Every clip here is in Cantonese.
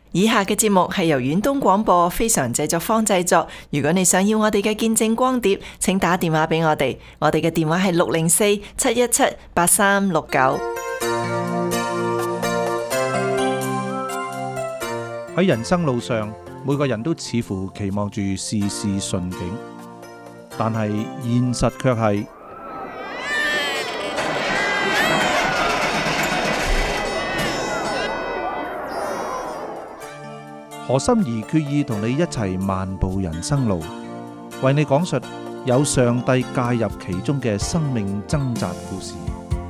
以下嘅節目係由遠東廣播非常製作坊製作。如果你想要我哋嘅見證光碟，請打電話俾我哋。我哋嘅電話係604-717-8369。 喺人生路上，每個人都似乎期望住事事順境，但係現實卻係何心怡決意同你一齊漫步人生路，為你講述有上帝介入其中嘅生命掙扎故事。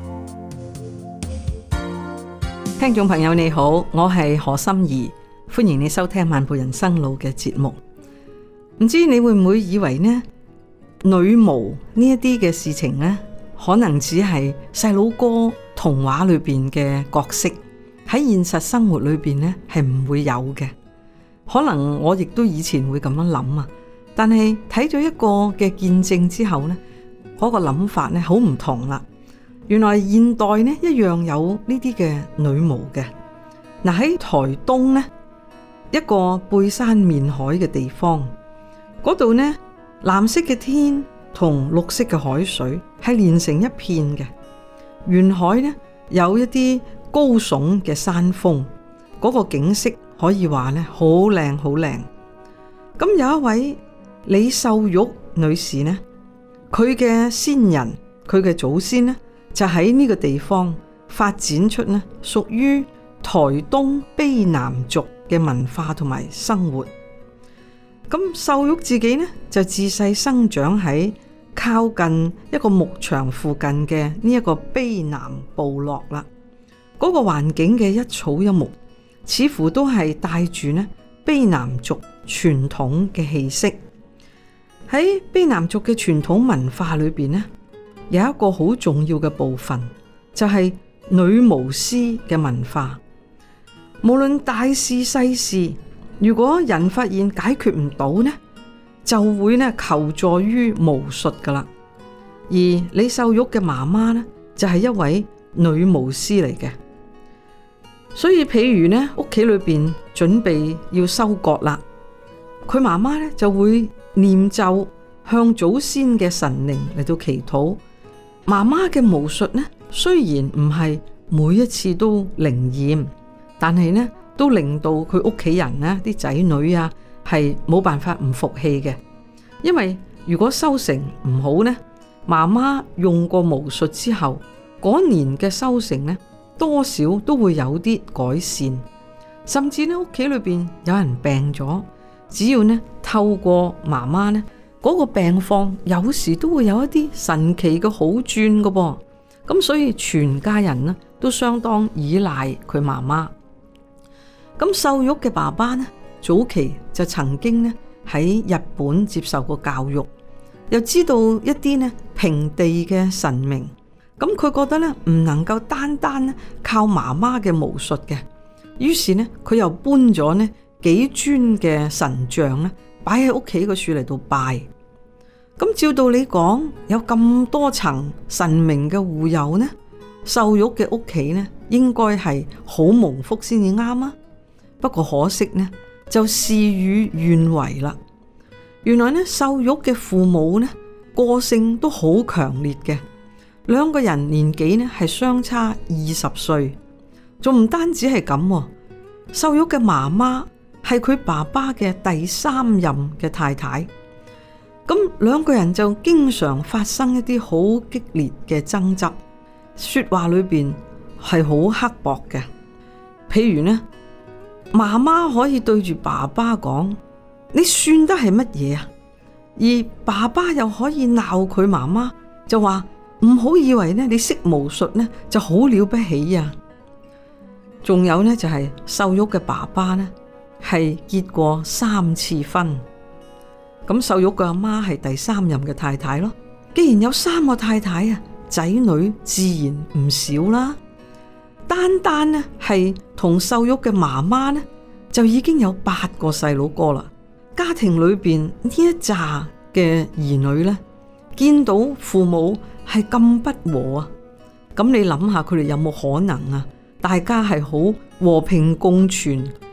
聽眾朋友你好，我係何心怡，歡迎你收聽漫步人生路嘅節目。唔知你會唔會以為呢女巫呢一啲嘅事情呢，可能只係細佬哥童話裏邊嘅角色，喺現實生活裏邊呢係唔會有嘅。可能我亦都以前會咁樣諗啊，但係睇咗一個嘅見證之後呢，嗰個諗法呢好唔同啦。原來現代呢一樣有呢啲嘅女巫嘅。嗱，喺台東呢一個背山面海嘅地方，嗰度呢藍色嘅天同綠色嘅海水係連成一片嘅，沿海呢有一啲高聳嘅山峰，嗰個景色可以話呢好靚好靚。咁有一位李秀玉女士呢，佢嘅先人，佢嘅祖先呢就喺呢個地方發展出呢屬於台東卑南族嘅文化同埋生活。咁秀玉自己呢就自細生長喺靠近一個牧場附近嘅呢一個卑南部落啦。嗰個環境嘅一草一木，似乎都係帶住呢卑南族傳統嘅氣息。喺卑南族嘅傳統文化裏邊呢，有一個好重要嘅部分，就係女巫師嘅文化。無論大事細事，如果人發現解決唔到呢，就會呢求助於巫術噶啦。而李秀玉嘅媽媽呢，就係一位女巫師嚟嘅。所以譬如呢，屋企裏邊準備要收割啦，佢媽媽呢就會念咒，向祖先嘅神靈嚟到祈禱。媽媽嘅巫術呢，雖然唔係每一次都靈驗，但係呢都令到佢屋企人呢啲仔女啊係冇辦法唔服氣嘅。因為如果收成唔好呢，媽媽用過巫術之後，嗰年嘅收成呢多少都會有啲改善，甚至呢屋企裏邊有人病咗，只要呢透過媽媽呢嗰個病況，有時都會有一啲神奇嘅好轉噶噃。咁所以全家人呢都相當依賴佢媽媽。咁秀玉嘅爸爸呢，早期就曾經呢喺日本接受過教育，又知道一啲呢平地嘅神明。咁佢覺得呢唔能夠單單呢靠媽媽嘅巫術嘅，於是呢佢又搬咗呢幾尊嘅神像呢擺喺屋企個處嚟到拜。咁照道理講，有咁多層神明嘅護佑呢，秀玉嘅屋企呢應該係好蒙福先至啱啊。不過可惜呢就事與願違啦。原來呢秀玉嘅父母呢個性都好強烈嘅。兩個人年紀呢係相差20歲，仲唔單止係咁，秀玉嘅媽媽係佢爸爸嘅第3任嘅太太，咁兩個人就經常發生一啲好激烈嘅爭執，說話裏邊係好刻薄嘅。譬如呢，媽媽可以對住爸爸講：你算得係乜嘢啊？而爸爸又可以鬧佢媽媽，就話：唔好以為呢你識巫術呢就好了不起啊！仲有呢就係秀玉嘅爸爸呢係結過3次婚，咁秀玉嘅阿媽係第3任嘅太太咯。既然有3個太太啊，仔女自然唔少啦。單單呢係同秀玉嘅媽媽呢就已經有8個細佬哥啦。家庭裏邊呢一紮嘅兒女呢，見到父母係咁不和啊，咁你諗下佢哋有冇可能啊？大家係好和平共存、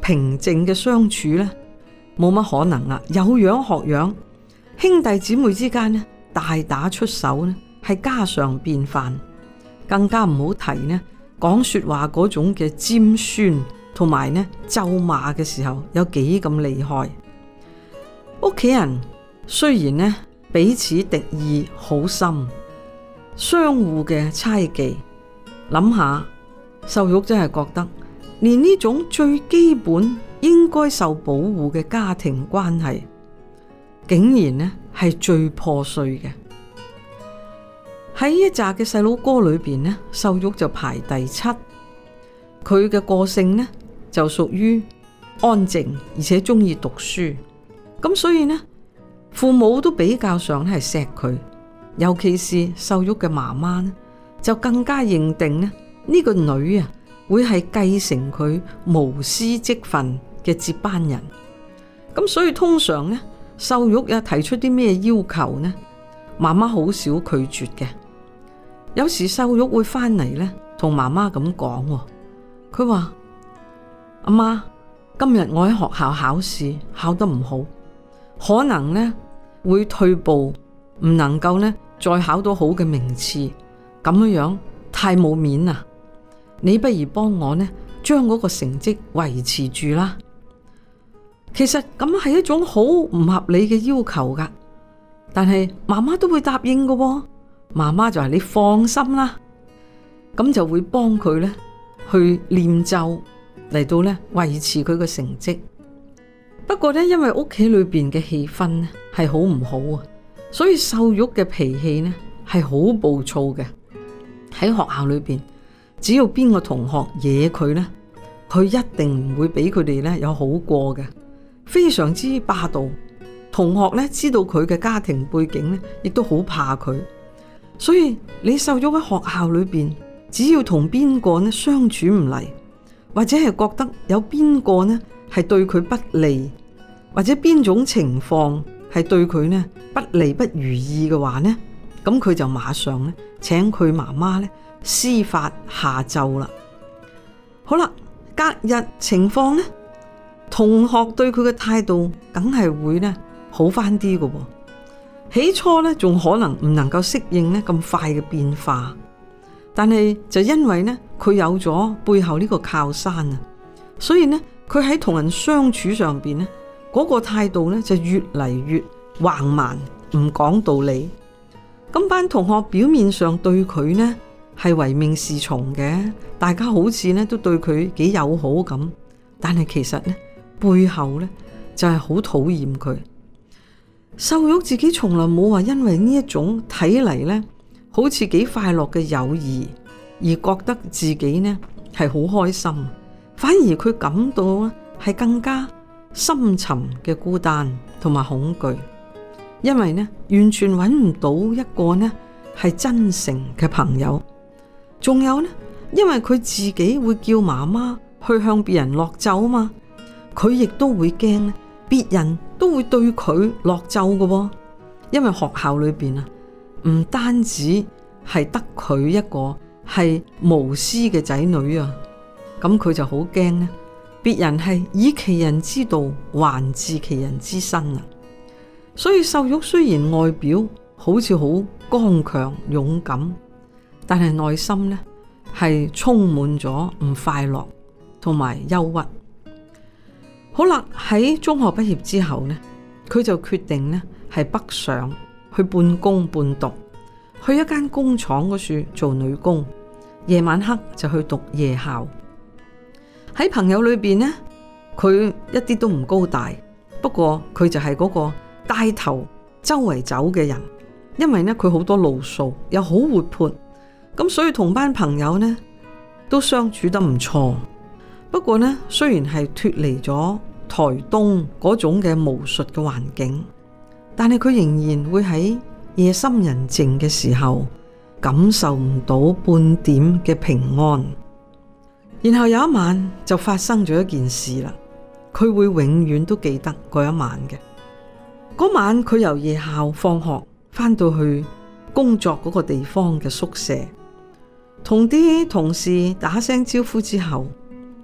平靜嘅相處呢，冇乜可能啦，有樣學樣，兄弟姊妹之間呢，大打出手呢係家常便飯，更加唔好提呢講說話嗰種嘅尖酸，同埋呢咒罵嘅時候有幾咁厲害。屋企人雖然呢彼此敵意好深，相互嘅猜忌，諗下秀玉真係覺得連呢種最基本應該受保護嘅家庭關係，竟然呢係最破碎嘅。喺一紮嘅細佬哥裏邊呢，秀玉就排第7。佢嘅個性呢就屬於安靜，而且中意讀書。咁所以呢，父母都比較上係錫佢，尤其是秀玉嘅媽媽呢，就更加認定呢個女啊會係繼承佢巫師職分嘅接班人。咁所以通常呢，秀玉提出啲咩要求呢，媽媽好少拒絕嘅。有時秀玉會翻嚟呢，同媽媽咁講，佢話：阿媽，今日我喺學校考試考得唔好，可能呢會退步，唔能夠呢再考到好嘅名次，咁樣太冇面啦。你不如幫我呢將嗰個成績維持住啦。其實咁係一種好唔合理嘅要求噶，但係媽媽都會答應嘅。媽媽就係你放心啦，咁就會幫佢呢去念咒嚟到呢維持佢嘅成績。不過呢，因為屋企裏邊嘅氣氛呢係好唔好啊，所以秀玉嘅脾氣呢係好暴躁嘅。喺學校裏邊，只要邊個同學惹佢呢，佢一定唔會俾佢哋呢有好過嘅，非常之霸道。同學呢知道佢嘅家庭背景呢，亦都好怕佢。所以你秀玉喺學校裏邊，只要同邊個呢相處唔嚟，或者係覺得有邊個呢係對佢不利，或者邊種情況係對佢呢不利不如意嘅話呢，咁佢就馬上呢請佢媽媽呢施法下咒啦。好啦，隔日情況呢，同學對佢嘅態度梗係會呢好翻啲嘅。起初呢仲可能唔能夠適應呢咁快嘅變化，但係就因為呢佢有咗背後呢個靠山啊，所以呢佢喺同人相處上邊呢嗰個態度呢就越嚟越橫蠻，唔講道理。咁班同學表面上對佢呢係唯命是從嘅，大家好似呢都對佢幾友好咁，但係其實呢背後呢就係好討厭佢。秀玉自己從來冇話因為呢一種睇嚟呢好似幾快樂嘅友誼而覺得自己呢係好開心，反而佢感到呢係更加深沉嘅孤單同埋恐懼，因為呢完全揾唔到一個呢係真誠嘅朋友。仲有呢，因為佢自己會叫媽媽去向別人落咒啊嘛，佢亦都會驚呢別人都會對佢落咒嘅喎，因為學校裏邊啊，唔單止係得佢一個係巫師嘅仔女啊，咁佢就好驚呢別人係以其人之道還治其人之身啊。所以秀玉雖然外表好似好剛強勇敢，但係內心呢係充滿咗唔快樂同埋憂鬱。好啦，喺中學畢業之後呢，佢就決定呢係北上去半工半讀，去一間工廠嗰處做女工，夜晚黑就去讀夜校。喺朋友裏邊呢，佢一啲都唔高大，不過佢就係嗰個帶頭周圍走嘅人，因為呢佢好多路數，又好活潑，咁所以同班朋友呢都相處得唔錯。不過呢，雖然係脫離咗台東嗰種嘅巫術嘅環境，但係佢仍然會喺夜深人靜嘅時候感受唔到半點嘅平安。然後有一晚就發生咗一件事啦，佢會永遠都記得嗰一晚嘅。嗰晚佢由夜校放學翻到去工作嗰個地方嘅宿舍，同啲同事打聲招呼之後，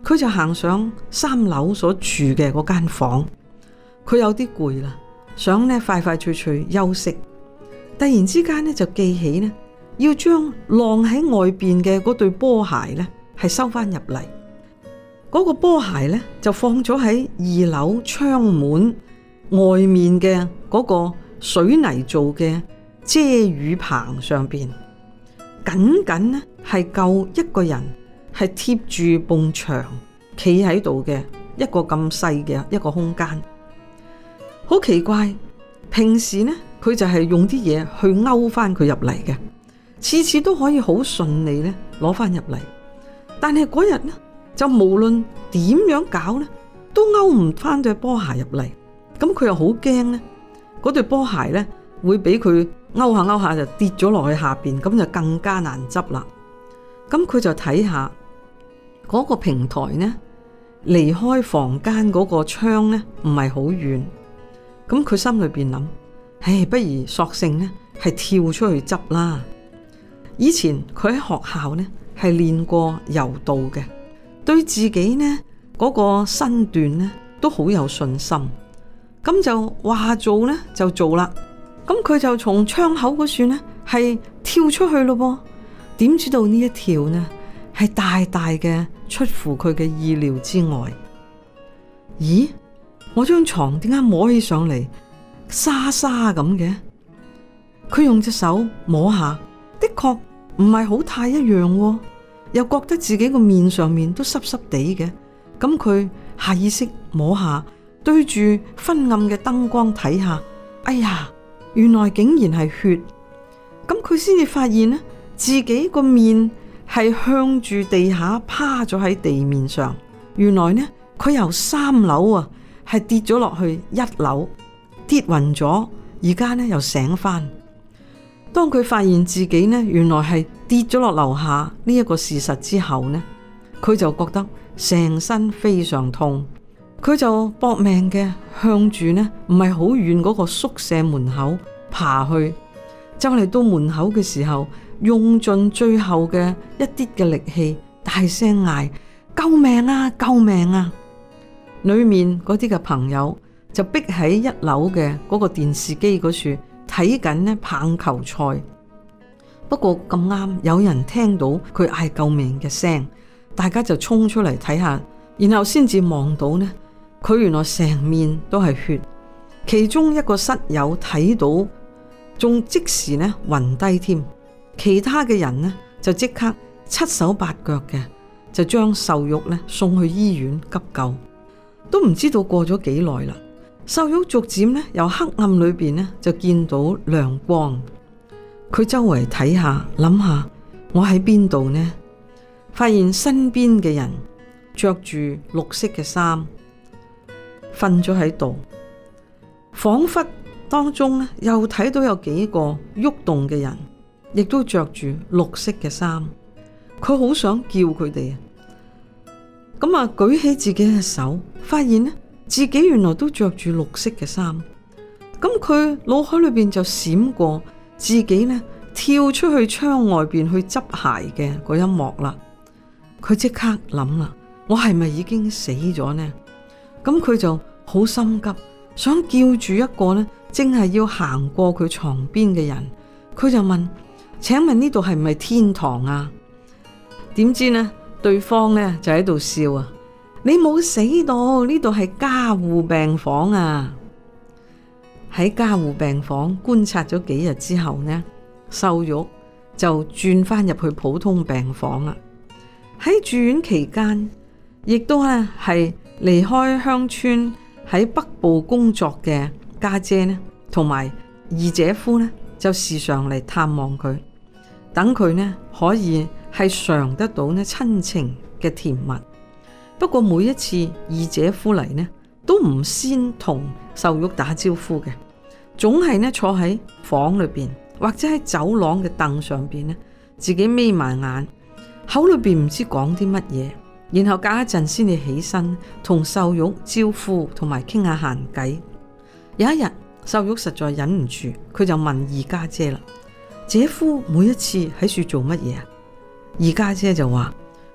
佢就行上3樓所住嘅嗰間房，佢有啲攰啦，想呢快快脆脆休息。突然之間呢就記起呢要將晾喺外邊嘅嗰對波鞋呢係收翻入嚟。嗰個波鞋呢就放咗喺2樓窗門外面嘅嗰個水泥做嘅遮雨棚上邊，僅僅呢係夠一個人係貼住埲牆企喺度嘅一個咁細嘅一個空間。好奇怪，平時呢佢就係用啲嘢去勾翻佢入嚟嘅，次次都可以好順利呢攞翻入嚟。但係嗰日呢就無論點樣搞呢都勾唔翻對波鞋入嚟。咁佢又好驚呢嗰對波鞋呢會俾佢勾下勾下就跌咗落去下邊，咁就更加難執啦。咁佢就睇下嗰個平台呢離開房間嗰個窗呢唔係好遠。咁佢心裏邊諗，唉，不如索性呢係跳出去執啦。以前佢喺學校呢係練過柔道嘅，對自己呢嗰個身段呢都好有信心。咁就話做呢就做啦。咁佢就從窗口嗰處呢係跳出去咯噃。點知道呢一跳呢係大大嘅出乎佢嘅意料之外。咦？我張床點解摸起上嚟沙沙咁嘅？佢用隻手摸下，的確唔係好太一樣喎，又覺得自己個面上面都濕濕地嘅。咁佢下意識摸下，對住昏暗嘅燈光睇下，哎呀，原來竟然係血。咁佢先至發現呢，自己個面係向住地下趴咗喺地面上。原來呢，佢由3樓啊係跌咗落去1樓，跌暈咗，而家呢又醒翻。當佢發現自己呢原來係跌咗落樓下呢一個事實之後呢，佢就覺得成身非常痛。佢就搏命嘅向住呢唔係好遠嗰個宿舍門口爬去。就嚟到門口嘅時候，用盡最後嘅一啲嘅力氣，大聲嗌：救命啊！救命啊！裏面嗰啲嘅朋友就逼喺1樓嘅嗰個電視機嗰處睇緊呢棒球賽。不過咁啱有人聽到佢嗌救命嘅聲，大家就衝出嚟睇下，然後先至望到呢，佢原來成面都係血。其中一個室友睇到，仲即時呢暈低添。其他嘅人呢就即刻7手8腳嘅就將秀玉呢送去醫院急救。都唔知道過咗幾耐啦，秀玉逐漸呢由黑暗裏邊呢就見到亮光。佢周圍睇下，諗下我喺邊度呢？發現身邊嘅人着住綠色嘅衫瞓咗喺度，仿佛當中呢又睇到有幾個喐動嘅人，亦都着住綠色嘅衫。佢好想叫佢哋，咁啊舉起自己嘅手，發現呢自己原來都着住綠色嘅衫。咁佢腦海裏邊就閃過自己呢跳出去窗外邊去執鞋嘅嗰一幕啦。佢即刻諗啦，我係咪已經死咗呢？咁佢就好心急，想叫住一個呢正係要行過佢床邊嘅人。佢就問：請問呢度係唔係天堂啊？點知呢對方呢就喺度笑啊！你冇死到，呢度係加護病房啊！喺加護病房觀察咗幾日之後呢，秀玉就轉翻入去普通病房啦。喺住院期間，亦都係離開鄉村喺北部工作嘅家姐呢，同埋二姐夫呢，就時常嚟探望佢，等佢呢可以係嘗得到呢親情嘅甜蜜。不過每一次二姐夫嚟呢，都唔先同秀玉打招呼嘅，總係呢坐喺房裏邊或者喺走廊嘅凳上邊呢，自己眯埋眼，口裏邊唔知講啲乜嘢，然後隔一陣先至起身同秀玉招呼同埋傾下閒偈。有一日，秀玉實在忍唔住，佢就問二家姐啦：姐夫每一次喺處做乜嘢啊？二家姐就話：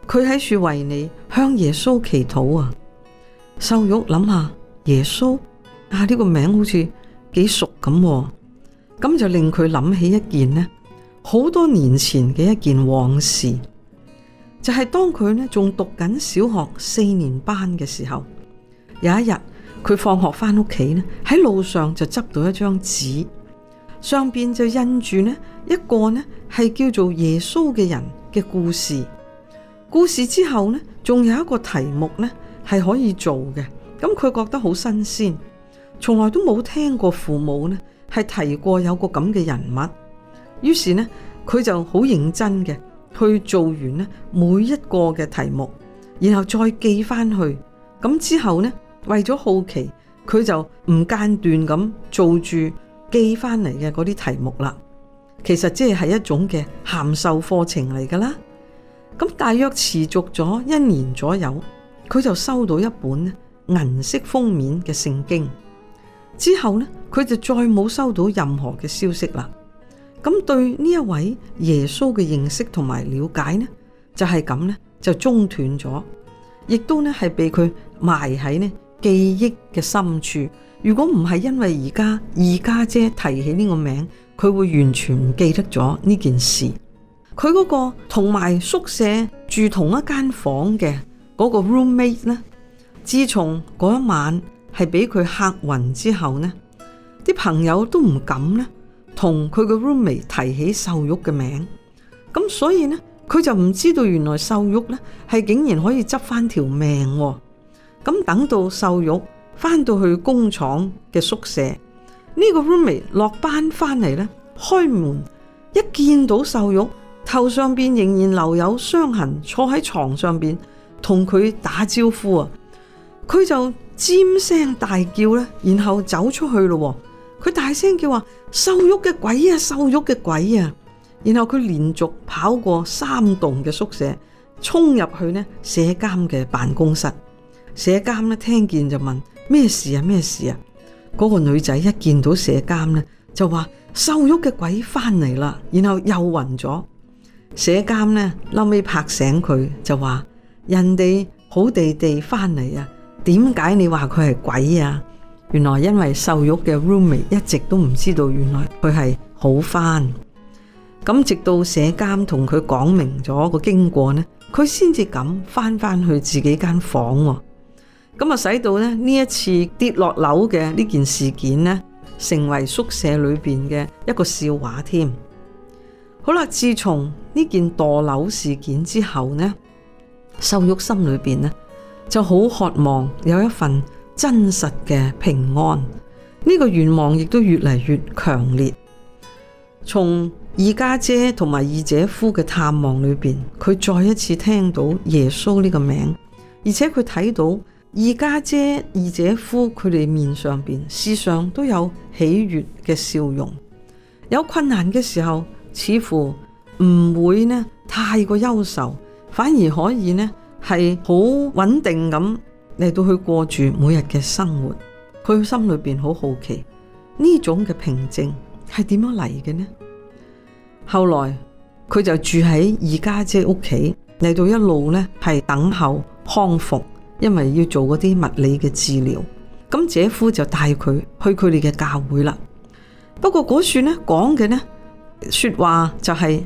佢喺處為你向耶穌祈禱啊。秀玉諗下耶穌啊，呢個名好似幾熟咁，咁就令佢諗起一件呢好多年前嘅一件往事，就係當佢呢仲讀緊小學4年班嘅時候，有一日佢放學翻屋企呢，喺路上就執到一張紙，上邊就印住呢一個呢係叫做耶穌嘅人嘅故事。故事之後呢，仲有一個題目呢係可以做嘅。咁佢覺得好新鮮，從來都冇聽過父母呢係提過有個咁嘅人物。於是呢，佢就好認真嘅去做完呢每一個嘅題目，然後再寄翻去。咁之後呢，為咗好奇，佢就唔間斷咁做住寄翻嚟嘅嗰啲題目啦。其實即係一種嘅函授課程嚟噶啦。咁大約持續咗1年左右，佢就收到一本銀色封面嘅聖經。之後呢，佢就再冇收到任何嘅消息啦。咁對呢一位耶穌嘅認識同埋了解呢，就係咁呢，就中斷咗，亦都呢係被佢埋喺呢記憶嘅深處。如果唔係因為而家二家姐提起呢個名，佢會完全唔記得咗呢件事。佢嗰個同埋宿舍住同一間房嘅嗰個 roommate 呢，自從嗰一晚係俾佢嚇暈之後呢，啲朋友都唔敢呢同佢個 roommate 提起秀玉嘅名。咁所以呢，佢就唔知道原來秀玉呢係竟然可以執翻條命。咁等到秀玉翻到去工廠嘅宿舍，呢個 roommate 落班翻嚟呢，開門一見到秀玉頭上邊仍然留有傷痕，坐喺床上邊同佢打招呼啊！佢就尖聲大叫咧，然後走出去咯。佢大聲叫話：秀玉嘅鬼啊，秀玉嘅鬼啊！然後佢連續跑過3棟嘅宿舍，衝入去呢舍監嘅辦公室。舍監呢聽見就問：咩事啊？咩事啊？嗰個女仔一見到舍監呢，就話：秀玉嘅鬼翻嚟啦！然後又暈咗。舍監呢後尾拍醒佢，就話：人哋好地地翻嚟啊，點解你話佢係鬼啊？原來因為秀玉嘅 roommate 一直都唔知道，原來佢係好翻。咁直到舍監同佢講明咗個經過呢，佢先至敢翻去自己間房。咁啊，使到呢一次跌落樓嘅呢件事件呢，成為宿舍裏邊嘅一個笑話添。好啦，自從呢件墮樓事件之後呢，秀玉心裏邊呢就好渴望有一份真實嘅平安，呢個願望亦都越嚟越強烈。從二家姐同埋二姐夫嘅探望裏邊，佢再一次聽到耶穌呢個名，而且佢睇到二家姐、二姐夫佢哋面上邊時常都有喜悅嘅笑容，有困難嘅時候似乎唔會呢太過憂愁，反而可以呢係好穩定咁嚟到去過住每日嘅生活。佢心裏邊好好奇呢種嘅平靜係點樣嚟嘅呢？後來佢就住喺二家姐屋企，嚟到一路呢係等候康復，因為要做嗰啲物理嘅治療。咁姐夫就帶佢去佢哋嘅教會啦。不過嗰處呢講嘅呢說話就係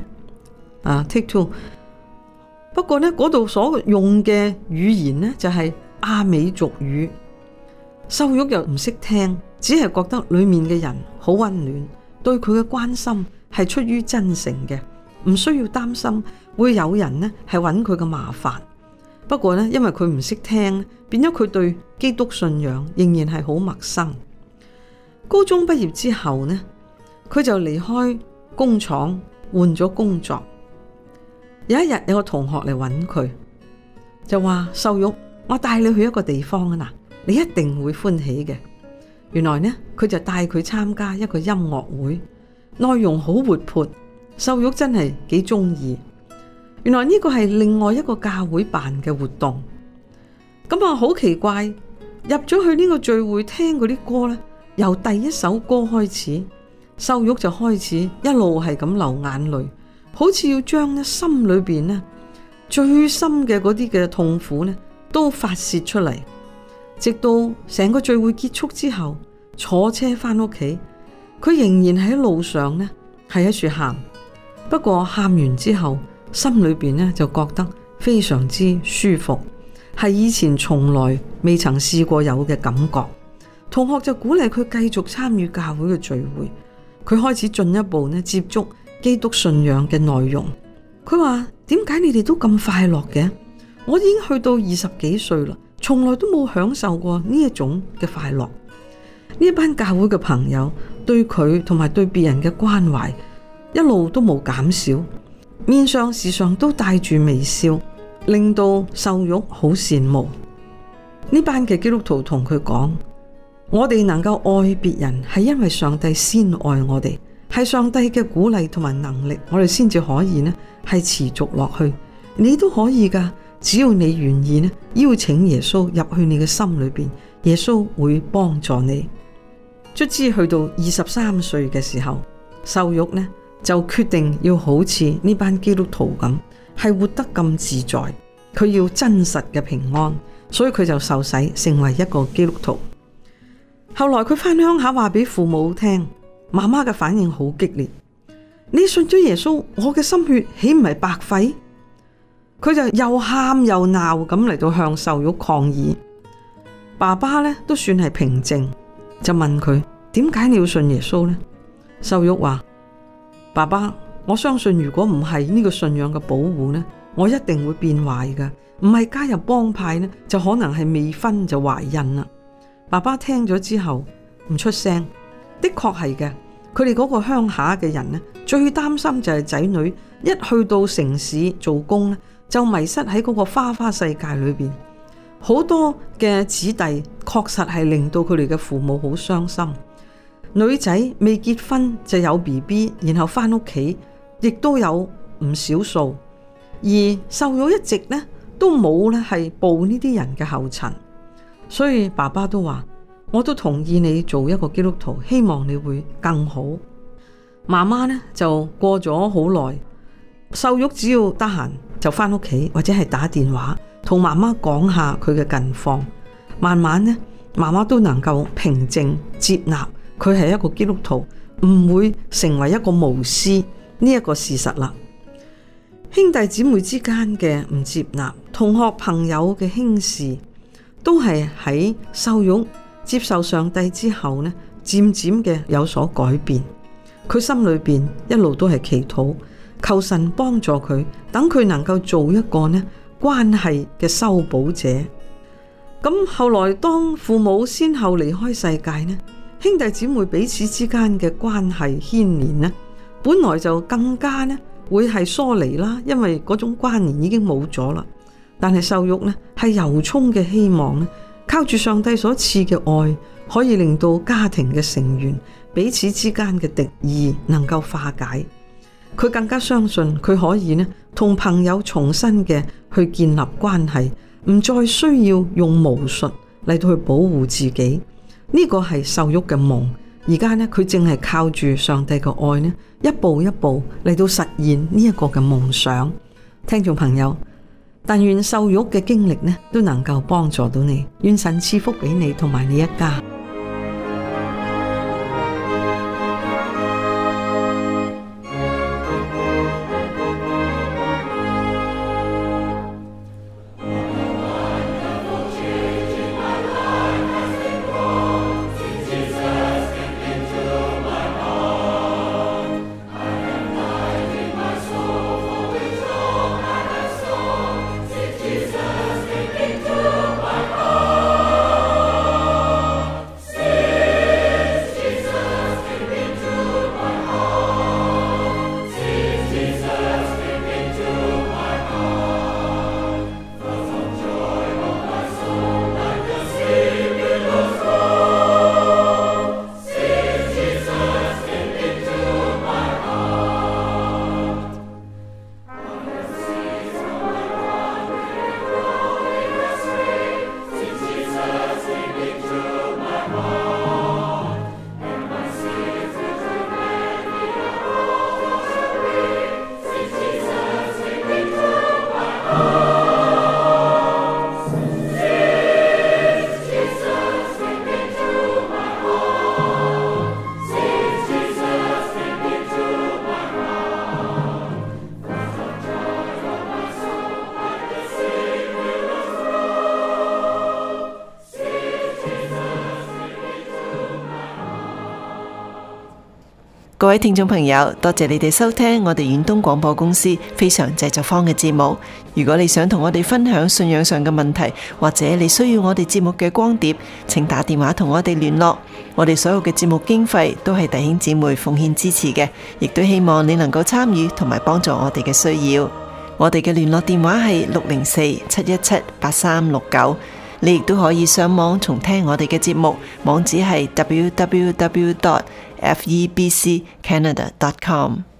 take two。不過呢嗰度所用嘅語言呢就係阿美族語。秀玉又唔識聽，只係覺得裏面嘅人好溫暖，對佢嘅關心係出於真誠嘅，唔需要擔心會有人呢係揾佢嘅麻煩。不過呢，因為佢唔識聽，變咗佢對基督信仰仍然係好陌生。高中畢業之後呢，佢就離開工廠，換咗工作。有一日有個同學嚟揾佢，就話：秀玉，我帶你去一個地方啊，嗱，你一定會歡喜嘅。原來呢，佢就帶佢參加一個音樂會，內容好活潑，秀玉真係幾中意。原來呢個係另外一個教會辦嘅活動。咁啊，好奇怪，入咗去呢個聚會聽嗰啲歌呢，由第一首歌開始，秀玉就開始一路係咁流眼淚，好似要將呢心裏邊呢最深嘅嗰啲嘅痛苦呢，都發泄出嚟。直到成個聚會結束之後，坐車翻屋企，佢仍然喺路上呢，係喺處喊。不過喊完之後，心裏邊呢就覺得非常之舒服，係以前從來未曾試過有嘅感覺。同學就鼓勵佢繼續參與教會嘅聚會，佢開始進一步呢接觸基督信仰嘅內容。佢話：點解你哋都咁快樂嘅？我已經去到20幾歲啦，從來都冇享受過呢一種嘅快樂。呢一班教會嘅朋友對佢同埋對別人嘅關懷一路都冇減少，面上時常都帶住微笑，令到秀玉好羨慕。呢班嘅基督徒同佢講：我哋能夠愛別人係因為上帝先愛我哋，係上帝嘅鼓勵同埋能力，我哋先至可以呢係持續落去。你都可以噶，只要你願意呢邀請耶穌入去你嘅心裏邊，耶穌會幫助你。卒之去到23歲嘅時候，秀玉呢就決定要好似呢班基督徒咁，係活得咁自在。佢要真實嘅平安，所以佢就受洗成為一個基督徒。後來佢返鄉下話俾父母聽，媽媽嘅反應好激烈。你信咗耶穌，我嘅心血豈唔係白費？佢就又喊又鬧咁嚟到向秀玉抗議。爸爸呢都算係平靜，就問佢：點解你要信耶穌呢？秀玉話：爸爸，我相信如果唔係呢個信仰嘅保護呢，我一定會變壞噶。唔係加入幫派呢，就可能係未婚就懷孕啦。爸爸聽咗之後唔出聲。的確係嘅，佢哋嗰個鄉下嘅人呢，最擔心就係仔女一去到城市做工呢，就迷失喺嗰個花花世界裏邊。好多嘅子弟確實係令到佢哋嘅父母好傷心。女仔未結婚就有 BB， 然後翻屋企，亦都有唔少數。而秀玉一直呢都冇呢係步呢啲人嘅後塵，所以爸爸都話：我都同意你做一個基督徒，希望你會更好。媽媽呢就過咗好耐，秀玉只要得閒就翻屋企或者係打電話同媽媽講下佢嘅近況。慢慢呢，媽媽都能夠平靜接納佢係一個基督徒，唔會成為一個巫師呢一個事實啦。兄弟姊妹之間嘅唔接納，同學朋友嘅輕視，都係喺秀玉接受上帝之後呢，漸漸嘅有所改變。佢心裏邊一路都係祈禱，求神幫助佢，等佢能夠做一個呢關係嘅修補者。咁後來當父母先後離開世界呢，兄弟姊妹彼此之間嘅關係牽連呢，本來就更加呢會係疏離啦，因為嗰種關聯已經冇咗啦。但係秀玉呢係由衷嘅希望呢，靠住上帝所賜嘅愛，可以令到家庭嘅成員彼此之間嘅敵意能夠化解。佢更加相信佢可以呢同朋友重新嘅去建立關係，唔再需要用巫術嚟到去保護自己。呢個係秀玉嘅夢。而家呢，佢正係靠住上帝嘅愛呢，一步一步嚟到實現呢一個嘅夢想。聽眾朋友，但願秀玉嘅經歷呢，都能夠幫助到你。願神賜福俾你同埋你一家。 各位聽眾朋友，多謝你哋收聽我哋遠東廣播公司非常製作坊嘅節目。如果你想同我哋分享信仰上嘅問題，或者你需要我哋節目嘅光碟，請打電話同我哋聯絡。我哋所有嘅節目經費都係弟兄姊妹奉獻支持嘅，亦都希望你能夠參與同埋幫助我哋嘅需要。我哋嘅聯絡電話係604-717-8369。你亦都可以上網重聽我哋嘅節目，網址係www.febccanada.com。